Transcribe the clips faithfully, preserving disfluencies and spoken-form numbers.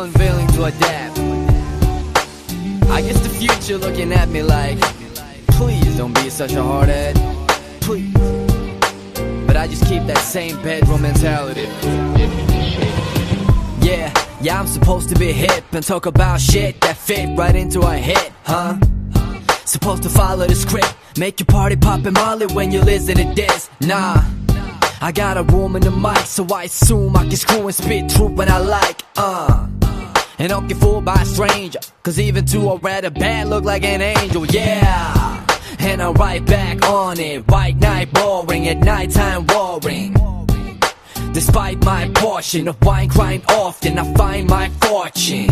unwilling to adapt. I guess the future looking at me like, please don't be such a hardhead, please. But I just keep that same bedroom mentality. Yeah, yeah, I'm supposed to be hip and talk about shit that fit right into a hit, huh? Supposed to follow the script, make your party poppin' Molly when you listen to this. Nah, I got a room in the mic, so I assume I can screw and spit truth when I like, uh and don't get fooled by a stranger, cause even to a red or bad look like an angel, yeah. And I'm right back on it, white night boring, at nighttime roaring. Despite my portion of wine grind often, I find my fortune.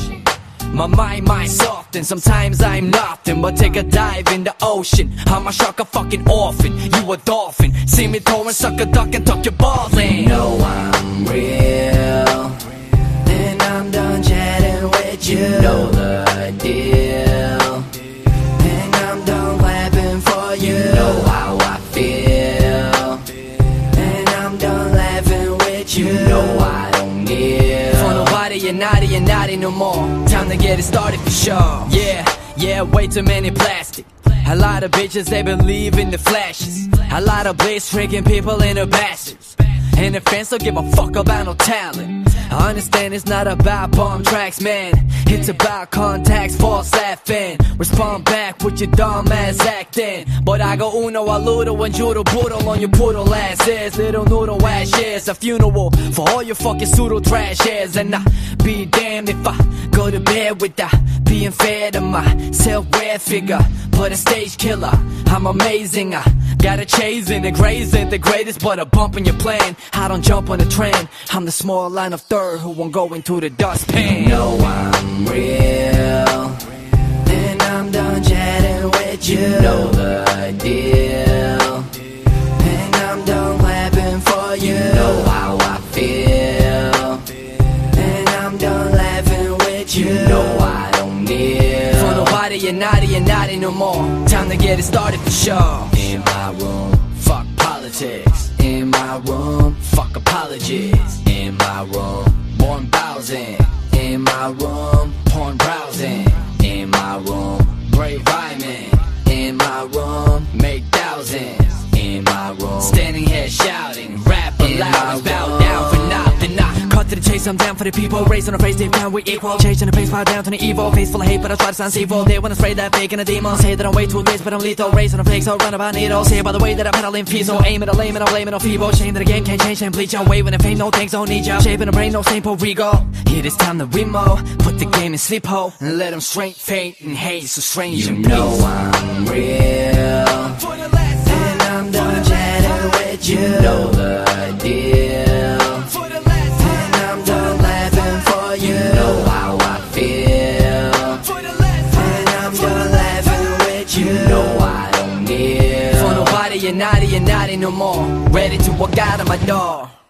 My mind might soften, sometimes I'm nothing but take a dive in the ocean. I'm a shark, a fucking orphan, you a dolphin. See me throwing, suck a duck and tuck your balls in. You know I'm real, and I'm done chatting with you. You know the deal, and I'm done clapping for you. You know how I feel, and I'm done laughing with you. You know I don't give for nobody, you're naughty, you're naughty no more. Time to get it started for sure. Yeah, yeah, way too many plastic. A lot of bitches, they believe in the flashes. A lot of bliss tricking people into bastards. And the fans don't give a fuck about no talent. I understand it's not about bomb tracks, man. It's about contacts, false laughing. Respond back with your dumb ass acting. But I go uno a ludo and judo boodle on your poodle asses. Little noodle ashes, a funeral for all your fucking pseudo trash ass. And I be damned if I go to bed without being fair to my self-aware figure. But a stage killer, I'm amazing. I got a chasing, the grazing, the greatest, but a bump in your plan. I don't jump on the trend. I'm the small line of third who won't go into the dustpan. You know I'm real, and I'm done chatting with you. You know the deal, and I'm done clapping for you. You know how I feel, and I'm done laughing with you. You know I don't give for nobody, you're naughty, you're naughty no more. Time to get it started for sure. In my room, fuck politics. In my room, fuck apologies. In my room, born browsing. In my room, porn browsing. In my room, brave rhyming. In my room, make thousands. In my room, standing here shouting, rap aloud, bow down for nothing. I cut to the chase, I'm down for the people. Raised on the face, deep down we equal. Chasing the pace, bow down to the evil. Face full of hate, but I try to sound evil. They wanna spray that fake and a demon. Say that I'm way too late, but I'm lethal. Raising the flakes, so run about needles. Say by the way that I pedal in feet, so aim at a lame and I'm blaming on feeble. Shame that the game can't change and bleach. I'm waving the fame, no thanks, don't need ya. Shaping the brain, no simple regal. It is time to remo. Put the game in sleep hole and let them straight fade and hate. So strange, you know I'm real, and I'm done chatting with you. You know the deal, and I'm done laughing for you. You know how I feel, and I'm done laughing with you. You know I don't give for nobody, you're naughty, you're naughty no more. Ready to walk out of my door.